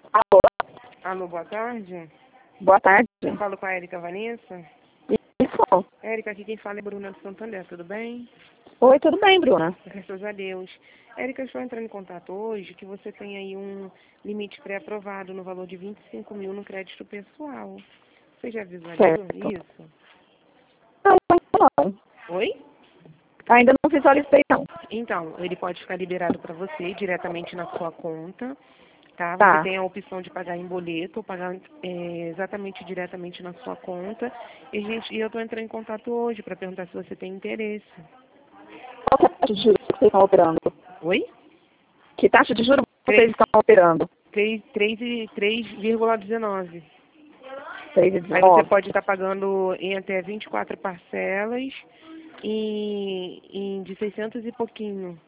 Alô, Alô, boa tarde. boa tarde. Eu falo com a Érica Vanessa. Isso. Érica, aqui quem fala é Bruna do Santander, tudo bem? Oi, tudo bem, Bruna? Graças a Deus. Érica, eu estou entrando em contato hoje que você tem aí um limite pré-aprovado no valor de 25 mil no crédito pessoal. Você já visualizou Certo. isso? Não, ainda não. Oi? Ainda não visualizei, não. Então, ele pode ficar liberado para você diretamente na sua conta, tá? Você Tá. tem a opção de pagar em boleto ou pagar exatamente diretamente na sua conta. E eu estou entrando em contato hoje para perguntar se você tem interesse. Qual que é a taxa de juros que vocês estão operando? Oi? Que taxa de juros vocês estão operando? 3,19. Aí você 3,19. pode estar pagando em até 24 parcelas de 600 e pouquinho.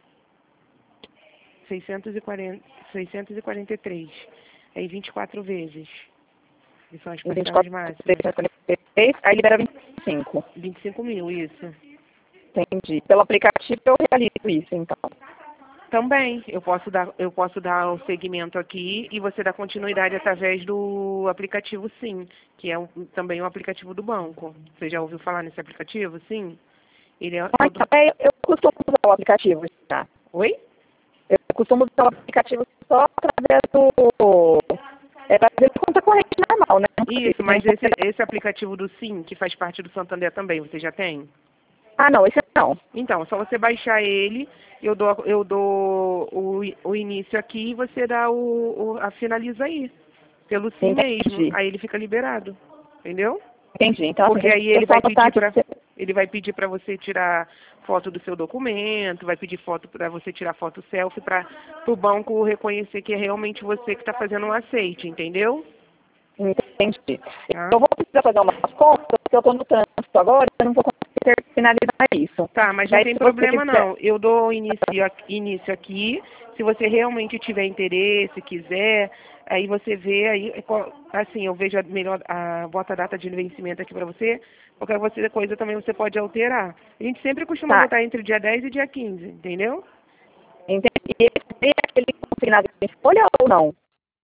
643. Aí 24 vezes. Que são as Em parcelas 24, máximas. 343, aí libera 25. 25 mil, isso. Entendi. Pelo aplicativo eu realizo isso, então. Também, eu posso dar o segmento aqui e você dá continuidade através do aplicativo Sim, que é também um aplicativo do banco. Você já ouviu falar nesse aplicativo, Sim? Ele é Ah, todo... então, eu costumo usar o aplicativo, tá? Oi? Eu costumo usar o aplicativo só através do... através da conta corrente normal, né? Isso, mas esse aplicativo do Sim, que faz parte do Santander também, você já tem? Ah, não, esse não. Então, é só você baixar ele, eu dou o início aqui e você dá finaliza aí, pelo Sim mesmo. Entendi. Aí ele fica liberado, entendeu? Entendi. Então, assim, Porque deixa aí eu só anotar aqui. ele vai pedir para você tirar foto do seu documento, vai pedir foto para você tirar foto selfie para o banco reconhecer que é realmente você que está fazendo um aceite, entendeu? Entendi. Tá? Eu vou precisar fazer umas contas, porque eu estou no trânsito agora, eu não vou conseguir finalizar isso. Tá, mas E não aí, tem se você problema quiser... não. Eu dou início aqui. Se você realmente tiver interesse, quiser, aí você vê aí, assim, eu vejo bota a data de vencimento aqui para você, qualquer coisa também você pode alterar. A gente sempre costuma Tá, botar entre o dia 10 e dia 15, entendeu? entendi. E esse é aquele consignado em folha ou não?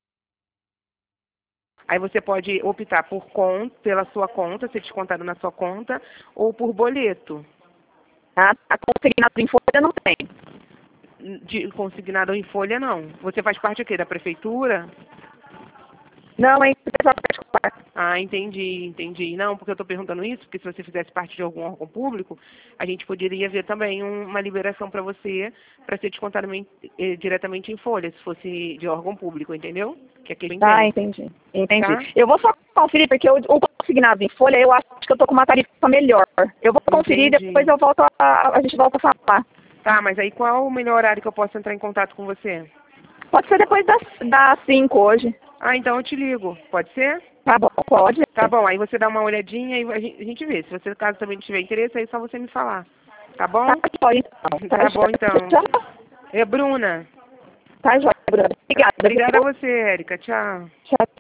Aí você pode optar pela sua conta, ser descontado na sua conta, ou por boleto, A consignado em folha não tem. consignado em folha não. Você faz parte aqui da prefeitura? Não, é empresa particular. Ah, entendi. Não, porque eu estou perguntando isso, porque se você fizesse parte de algum órgão público, a gente poderia ver também uma liberação para você, para ser descontado diretamente em folha, se fosse de órgão público, entendeu? Que aqui também Ah, tem, entendi. Entendi. tá? Eu vou só conferir, porque o consignado em folha, eu acho que eu estou com uma tarifa melhor. Eu vou conferir e Entendi. depois a gente volta a falar. Tá, mas aí qual o melhor horário que eu posso entrar em contato com você? Pode ser depois das 5 hoje. Ah, então eu te ligo, pode ser? Tá bom, pode. Tá bom, aí você dá uma olhadinha e a gente vê. Se você, caso também tiver interesse, aí é só você me falar. Tá bom? Tá, pode então. Tá bom, então. Chama? É Bruna. Tá, joia, Bruna. Obrigada. Obrigada a Viu? você, Érica. Tchau. Tchau.